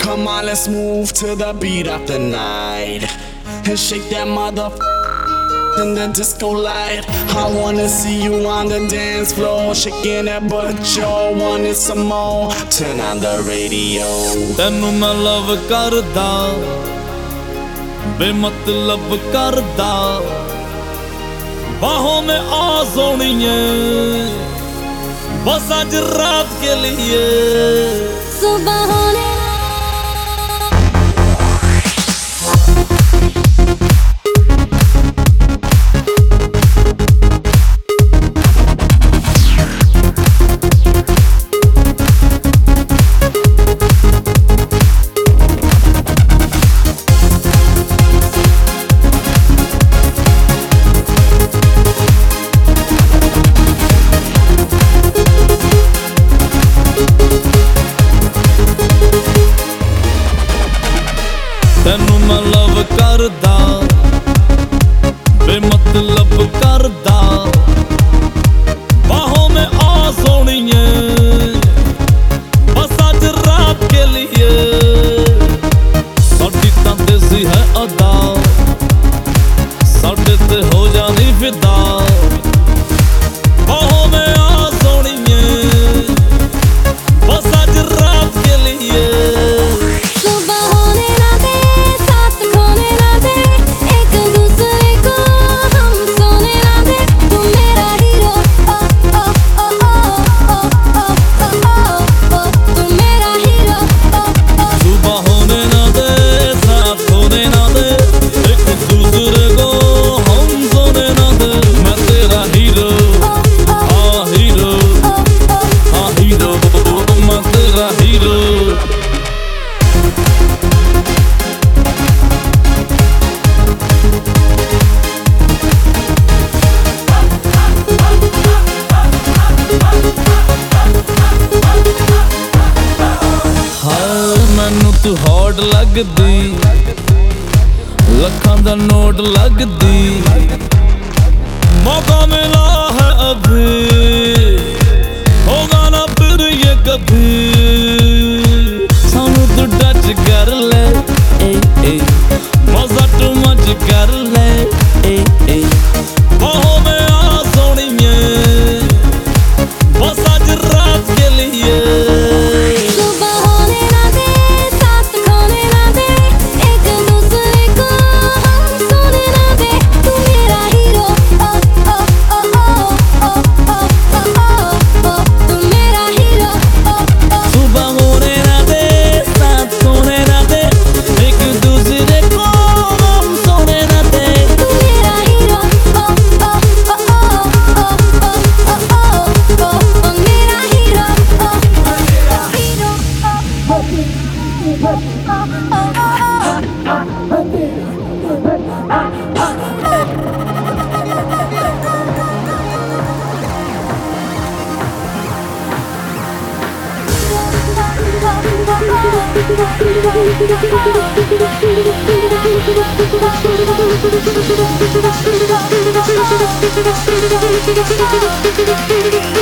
Come on, let's move to the beat of the night and shake that in the disco light. I wanna see you on the dance floor, shaking that butt, you wanted some more. Turn on the radio. ਤੈਨੂੰ ਮੈਂ ਲਵ ਕਰਦਾ, बेमतलब करदा, बाहों में आ सोनिए, बस आज रात के लिए। सुबह होने ਤੈਨੂੰ ਮੈਂ ਲਵ ਕਰਦਾ, बेमतलब करदा, बाहों में आ सोनिए, बस आज रात के लिए। साडी तां देसी है अदा, साडे ते हो जानी फिदा, बाहों में आ सोनिए, बस आज रात के लिए। मैनू तू हॉट लगदी, लखां दा नोट लगदी, मौका मिला है अभी, होगा ना फिर ये कभी। सानू तू टच कर ले, मजा टू मच कर ले, बाहों में आ सोनिए, बस आज रात के लिए। Thank you.